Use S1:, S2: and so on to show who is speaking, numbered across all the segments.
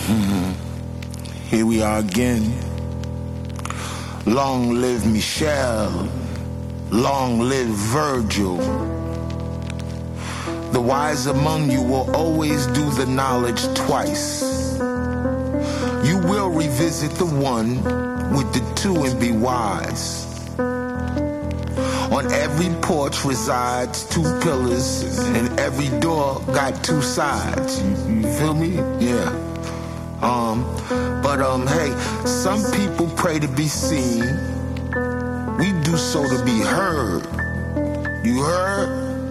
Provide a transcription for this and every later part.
S1: Here we are again. Long live Michelle. Long live Virgil. The wise among you will always do the knowledge twice. You will revisit the one with the two and be wise. On every porch resides two pillars, and every door got two sides. You feel me? Yeah. Hey, some people pray to be seen. We do so to be heard. You heard?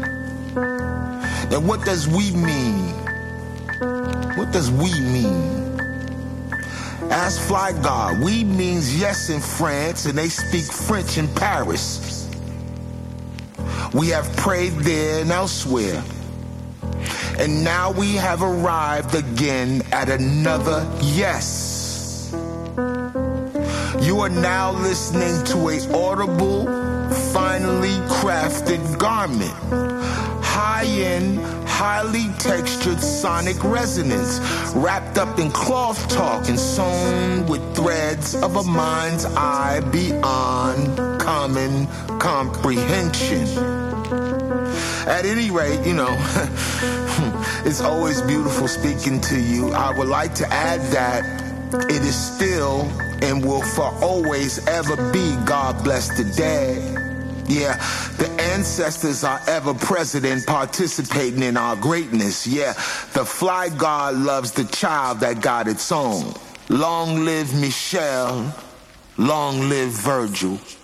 S1: And what does we mean? What does we mean? Ask Fly God. We means yes in France, and they speak French in Paris. We have prayed there and elsewhere. And now we have arrived again at another yes. You are now listening to a audible, finely crafted garment. High-end, highly textured sonic resonance, wrapped up in cloth talk and sewn with threads of a mind's eye beyond common comprehension. At any rate, it's always beautiful speaking to you. I would like to add that it is still and will for always ever be God bless the dead. Yeah, the ancestors are ever present and participating in our greatness. Yeah, the Fly God loves the child that got its own. Long live Michelle, long live Virgil.